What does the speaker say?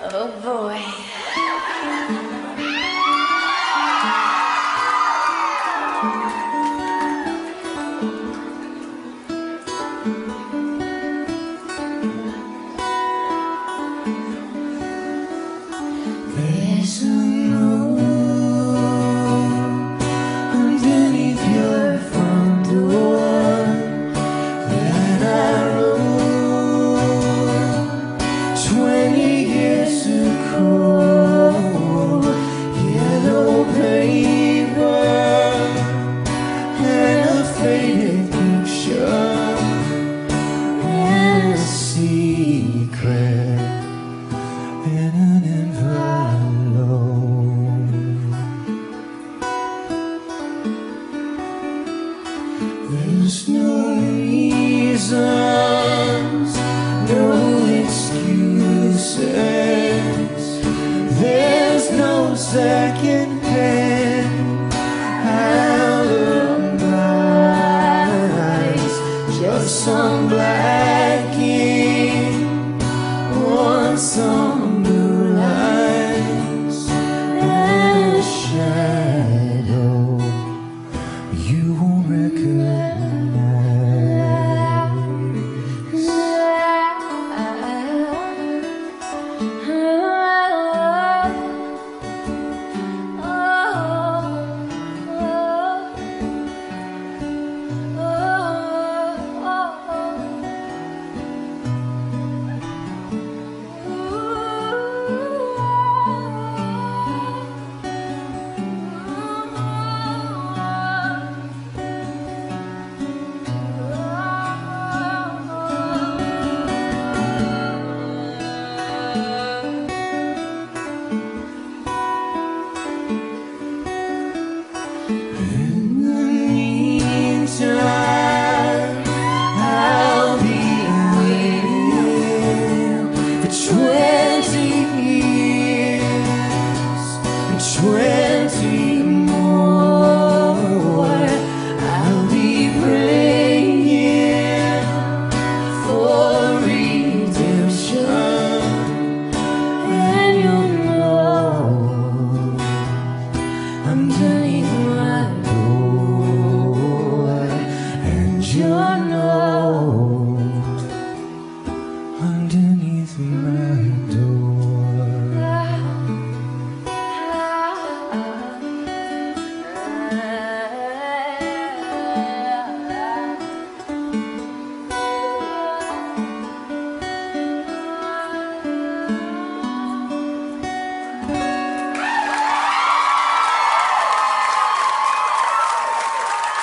Oh boy. There's a moon underneath your front door that I wrote 20 years ago. Yellow paper and a faded picture and a secret in an envelope. There's no reasons, no excuses. There's no second hand alibis. Just some black ink on some blue lines and a shadow you won't recognize. I'll be waiting for 20 years and 20 more. I'll be praying for redemption, and you'll know underneath my door, and you'll know underneath my